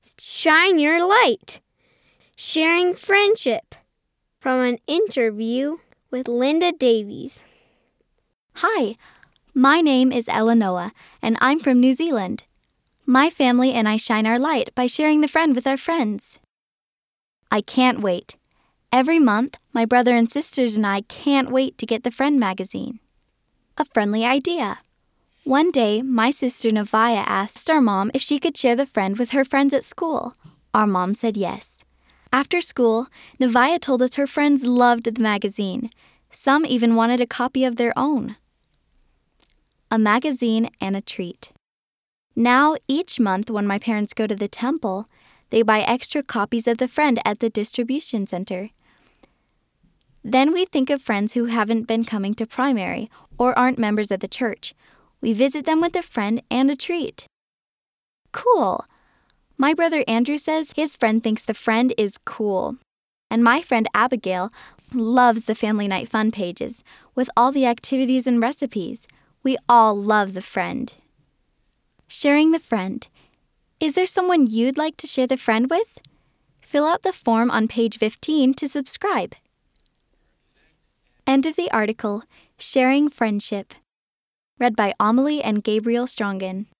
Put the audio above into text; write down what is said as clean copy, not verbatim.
Shine Your Light. Sharing Friendship. From an interview with Linda Davies. Hi, my name is Eleanor, and I'm from New Zealand. My family and I shine our light by sharing the friend with our friends. I can't wait. Every month, my brother and sisters and I can't wait to get the Friend magazine. A friendly idea. One day, my sister Navaya asked our mom if she could share the Friend with her friends at school. Our mom said yes. After school, Navaya told us her friends loved the magazine. Some even wanted a copy of their own. A magazine and a treat. Now, each month when my parents go to the temple, they buy extra copies of the Friend at the distribution center. Then we think of friends who haven't been coming to primary or aren't members of the church. We visit them with a Friend and a treat. Cool! My brother Andrew says his friend thinks the Friend is cool. And my friend Abigail loves the Family Night Fun pages with all the activities and recipes. We all love the Friend. Sharing the Friend. Is there someone you'd like to share the Friend with? Fill out the form on page 15 to subscribe. End of the article, Sharing Friendship. Read by Amelie and Gabriel Strongen.